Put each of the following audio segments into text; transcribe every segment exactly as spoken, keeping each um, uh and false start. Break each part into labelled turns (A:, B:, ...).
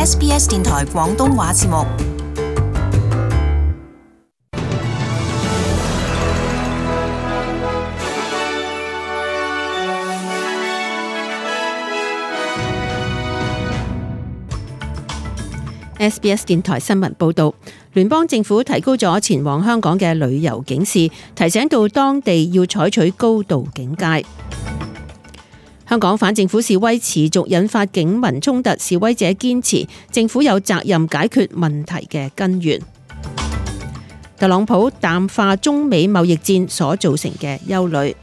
A: S B S 電台廣東話節目。
B: S B S 電台新聞報道，聯邦政府提高咗前往香港嘅旅遊警示，提醒到當地要採取高度警戒。香港反政府示威持續引發警民衝突，示威者堅持政府有責任解決問題嘅根源。特朗普淡化中美貿易戰所造成嘅憂慮。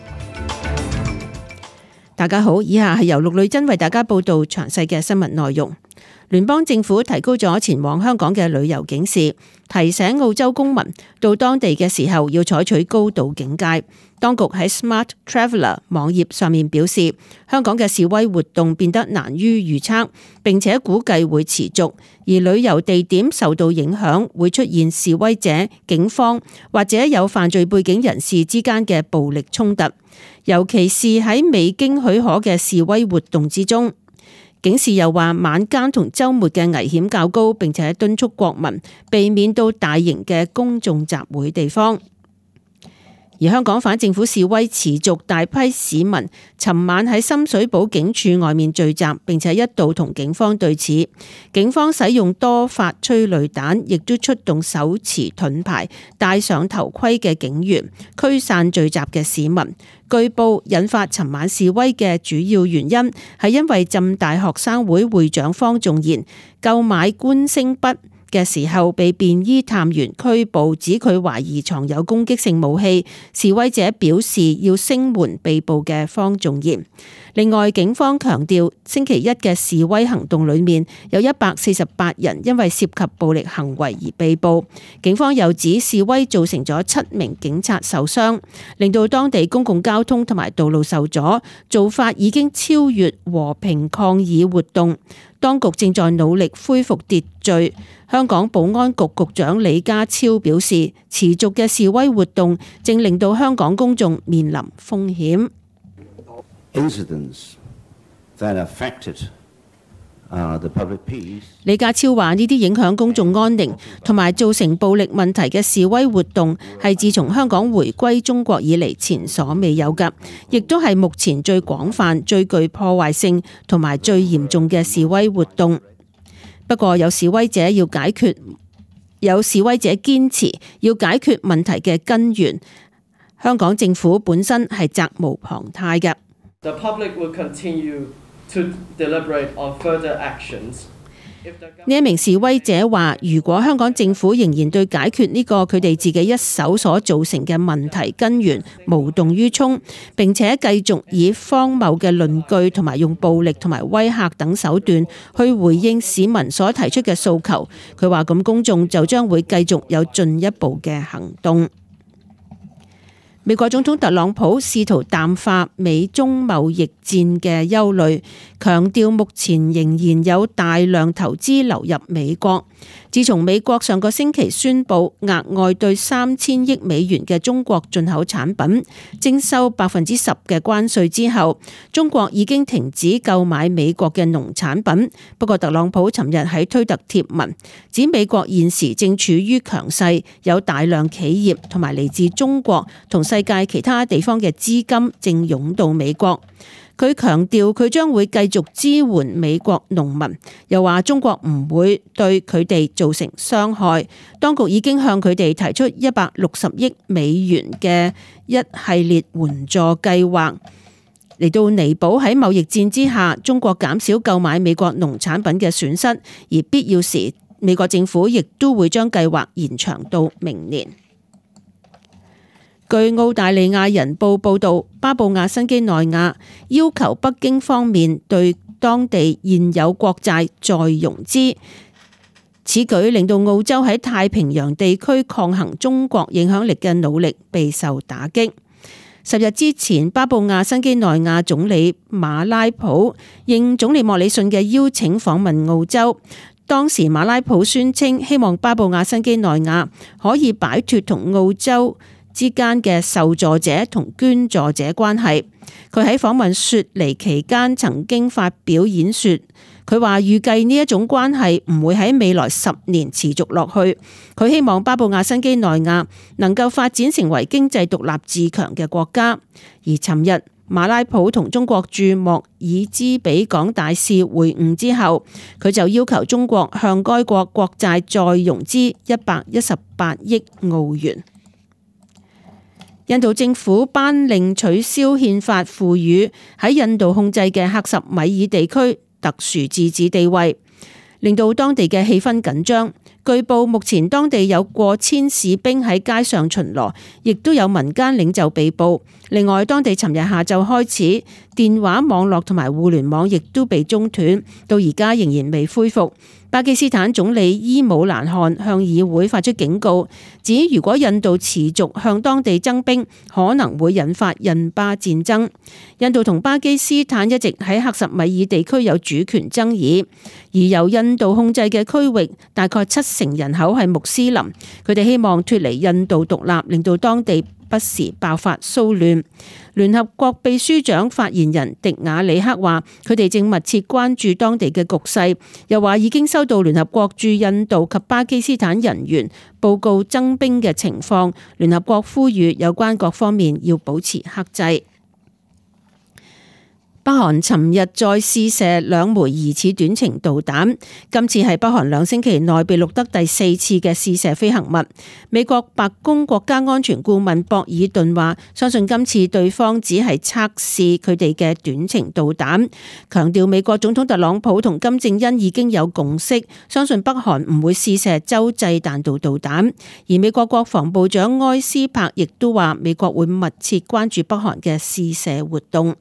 B: 大家好，以下係由陸女真為大家報道詳細嘅新聞內容。聯邦政府提高咗前往香港嘅旅遊警示，提醒澳洲公民到當地嘅時候要採取高度警戒。當局喺 Smart Traveller 網頁上面表示，香港嘅示威活動變得難於預測，並且估計會持續，而旅遊地點受到影響，會出現示威者、警方或者有犯罪背景人士之間嘅暴力衝突，尤其是喺未經許可嘅示威活動之中。警示又話晚間同週末嘅危險較高，並且敦促國民避免到大型嘅公眾集會地方。而香港反政府示威持續，大批市民尋晚喺深水埗警署外面聚集，並且一度同警方對峙。警方使用多發催淚彈，亦都出動手持盾牌、戴上頭盔嘅警員驅散聚集嘅市民。據報引發尋晚示威嘅主要原因係因為浸大學生會會長方仲賢購買觀星筆嘅時候被便衣探員拘捕，指佢懷疑藏有攻擊性武器。示威者表示要聲援被捕嘅方仲賢。另外，警方強調星期一嘅示威行動裏面有一百四十八人因為涉及暴力行為而被捕。警方又指示威造成咗七名警察受傷，令到當地公共交通同埋道路受阻，做法已經超越和平抗議活動。當局正在努力恢復秩序。香港保安局局長李家超表示，持續嘅示威活動正令到香港公眾面臨風險。李家超話：呢啲影響公眾安寧同埋造成暴力問題嘅示威活動，係自從香港回歸中國以嚟前所未有嘅，亦都係目前最廣泛、最具破壞性同埋最嚴重嘅示威活動。不過有示威者要解決，有示威者堅持要解決問題嘅根源，香港政府本身係責無旁貸嘅。
C: The public will continue to deliberate on further actions.
B: 呢一名示威者話：如果香港政府仍然對解決呢個佢哋自己一手所造成嘅問題根源無動於衷，並且繼續以荒謬嘅論據同埋用暴力同埋威嚇等手段去回應市民所提出嘅訴求，佢話咁公眾就將會繼續有進一步嘅行動。美國總統特朗普試圖淡化美中貿易戰嘅憂慮，強調目前仍然有大量投資流入美國。自從美國上個星期宣布額外對三千億美元嘅中國進口產品徵收百分之十嘅關稅之後，中國已經停止購買美國嘅農產品。不過特朗普尋日喺推特貼文，指美國現時正處於強勢，有大量企業同埋嚟自中國同世界其他地方嘅資金正湧到美國。佢強調佢將會繼續支援美國農民，又話中國唔會對佢哋造成傷害。當局已經向佢哋提出一百六十億美元嘅一系列援助計劃，嚟到彌補喺貿易戰之下中國減少購買美國農產品嘅損失，而必要時美國政府亦都會將計劃延長到明年。據澳大利亞人報報導，巴布亞新畿內亞要求北京方面對當地現有國債再融資，此舉令到澳洲喺太平洋地區抗衡中國影響力嘅努力備受打擊。十日之前，巴布亞新畿內亞總理馬拉普應總理莫里遜嘅邀請訪問澳洲。當時馬拉普宣稱希望巴布亞新畿內亞可以擺脫同澳洲之間嘅受助者同捐助者關係。佢喺訪問雪梨期間曾經發表演說， 佢話預計呢一種關係唔會喺未來十年持續落去。佢希望巴布亞新幾內亞能夠發展成為經濟獨立自強嘅國家。而尋日馬拉普同中國駐莫爾茲比港大使會晤之後，佢就要求中國向該國國債再融資一百一十八億澳元。印度政府頒令取消憲法賦予喺印度控制嘅克什米爾地區特殊自治地位，令到當地嘅氣氛緊張。據報目前當地有過千士兵喺街上巡邏，亦都有民間領袖被捕。另外，當地尋日下晝開始，電話網絡同埋互聯網亦都被中斷，到而家仍然未恢復。巴基斯坦總理伊姆蘭汗向議會發出警告，指如果印度持續向當地增兵，可能會引發印巴戰爭。印度同巴基斯坦一直喺克什米爾地區有主權爭議，而由印度控制嘅區域大概七成人口係穆斯林，佢哋希望脫離印度獨立，令到當地不時爆發騷亂。聯合國秘書長發言人迪亞里克話，佢哋正密切關注當地嘅局勢，又話已經收到聯合國駐印度及巴基斯坦人員報告增兵嘅情況。聯合國呼籲有關各方面要保持克制。北韓尋日再試射兩枚疑似短程導彈，今次係北韓兩星期內被錄得第四次嘅試射飛行物。美國白宮國家安全顧問博爾頓話，相信今次對方只係測試佢哋嘅短程導彈，強調美國總統特朗普同金正恩已經有共識，相信北韓唔會試射洲際彈道導彈。而美國國防部長埃斯珀亦都話，美國會密切關注北韓嘅試射活動。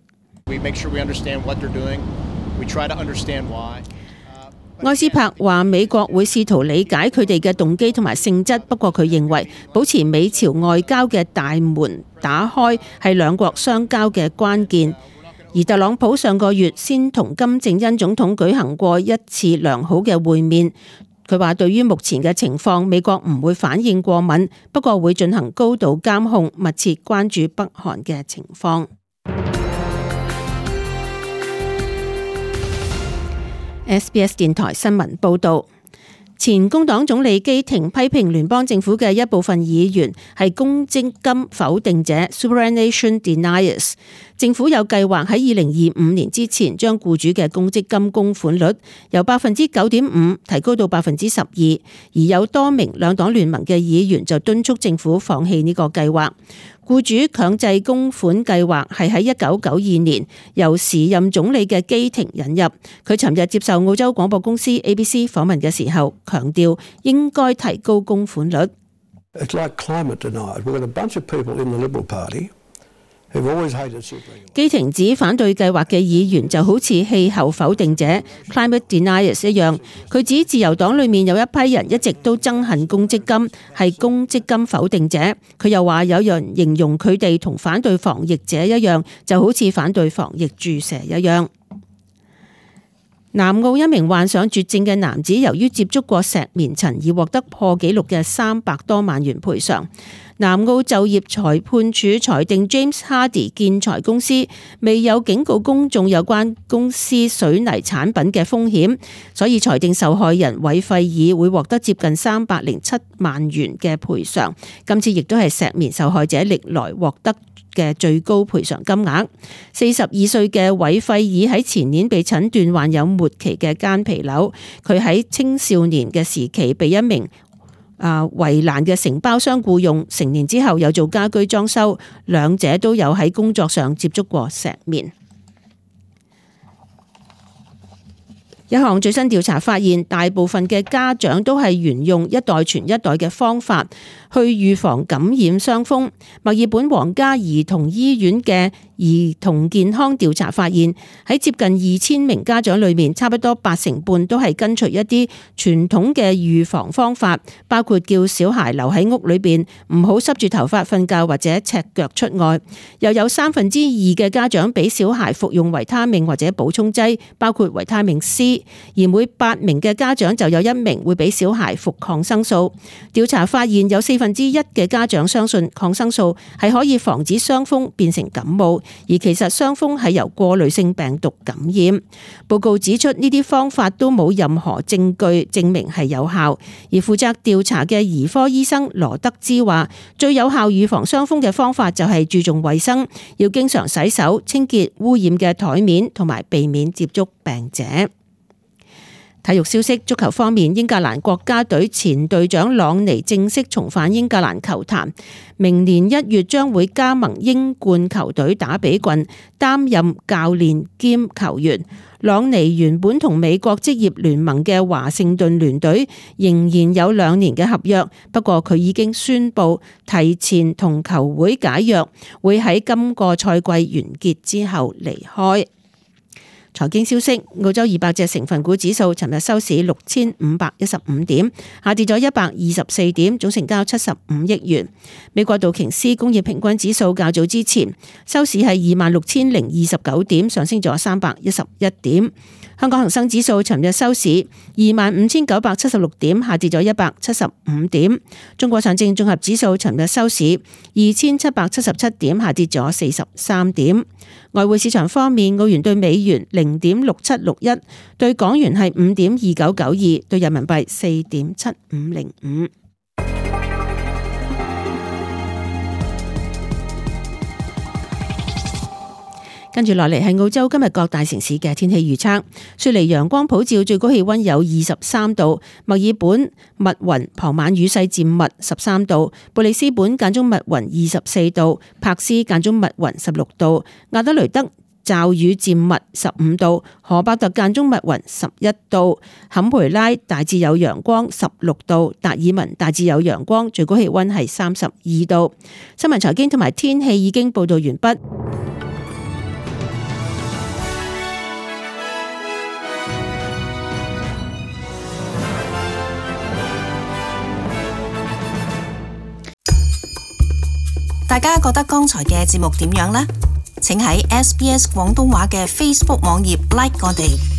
B: 埃斯珀話：美國會試圖理解佢哋嘅動機同埋性質，不過佢認為保持美朝外交嘅大門打開係兩國相交嘅關鍵。而特朗普上個月先同金正恩總統舉行過一次良好嘅會面。佢話對於目前嘅情況，美國唔會反應過敏，不過會進行高度監控，密切關注北韓嘅情況。S B S 電台新聞報道，前工黨總理基廷批評聯邦政府嘅一部分議員係公積金否定者 （superannuation deniers）。政府有計劃喺二零二五年之前將僱主嘅公積金供款率由百分之九點五提高到百分之十二，而有多名兩黨聯盟嘅議員就敦促政府放棄呢個計劃。僱主強制供款計劃係喺一九九二年由時任總理嘅基廷引入。佢尋日接受澳洲廣播公司 A B C 訪問嘅時候，強調應該提高供款率。It's like climate denied. We've got a bunch of people in the Liberal Party who've always hated superannuation. 基廷指反對計劃嘅議員就好似氣候否定者 （climate deniers） 一樣。佢指自由黨裏面有一批人一直都憎恨公積金，係公積金否定者。佢又話有人形容佢哋同反對防疫者一樣，就好似反對防疫注射一樣。南澳一名患上絕症嘅男子，由於接觸過石棉塵而獲得破紀錄嘅三百多萬元賠償。南澳就業裁判處裁定 James Hardy 建材公司未有警告公眾有關公司水泥產品嘅風險，所以裁定受害人韋費爾會獲得接近三百零七萬元嘅賠償。今次亦都係石棉受害者歷來獲得嘅最高賠償金額。四十二歲嘅韋費爾喺前年被診斷患有末期嘅間皮瘤，佢喺青少年嘅時期被一名啊圍欄嘅承包商僱用，成年之後有做家居裝修，兩者都有喺工作上接觸過石棉。一項最新調查發現，大部分嘅家長都係沿用一代傳一代嘅方法去預防感染傷風。墨爾本皇家兒童醫院嘅兒童健康調查發現，喺接近二千名家長裏面，差不多八成半都係跟隨一啲傳統嘅預防方法，包括叫小孩留喺屋裏邊，唔好濕住頭髮瞓覺或者赤腳出外。又有三分之二嘅家長俾小孩服用維他命或者補充劑，包括維他命 C。而每八名嘅家長就有一名會俾小孩服抗生素。調查發現有四分之一嘅家長相信抗生素係可以防止傷風變成感冒， 而其實傷風係由過濾性病毒感染。報告指出呢啲方法都冇任何證據證明係有效。而負責調查嘅兒科醫生羅德茲話，最有效預防傷風嘅方法就係注重衛生，要經常洗手、清潔污染嘅台面同埋避免接觸病者。體育消息，足球方面，英格蘭國家隊前隊長朗尼正式重返英格蘭球壇，明年一月將會加盟英冠球隊打比郡，擔任教練兼球員。朗尼原本同美國職業聯盟嘅華盛頓聯隊仍然有兩年嘅合約，不過佢已經宣布提前同球會解約，會喺今個賽季完結之後離開。財經消息，澳洲二百隻成分股指數尋日收市六千五百一十五點，下跌咗一百二十四點，總成交七十五億元。美國道瓊斯工業平均指數較早之前收市係二萬六千零二十九點，上升咗三百一十一點。香港恒生指數尋日收市二萬五千九百七十六點，下跌咗一百七十五點。中國上證綜合指數尋日收市二千七百七十七點，下跌咗四十三點。外匯市場方面，澳元對美元零點六七六一，對港元係五點二九九二，對人民幣四點七五零五。跟住落嚟係澳洲今日各大城市嘅天氣預測。雪梨陽光普照，最高氣溫有二十三度；墨爾本密雲，傍晚雨勢漸密，十三度；布里斯本間中密雲，二十四度；柏斯間中密雲，十六度；亞德雷德驟雨漸密，十五度；荷伯特間中密雲，十一度；坎培拉大致有陽光，十六度；達爾文大致有陽光，最高氣溫係三十二度。新聞財經同埋天氣已經報道完畢。
A: 大家覺得剛才嘅節目點樣呢？請喺 S B S 廣東話嘅 Facebook 網頁 like 我哋。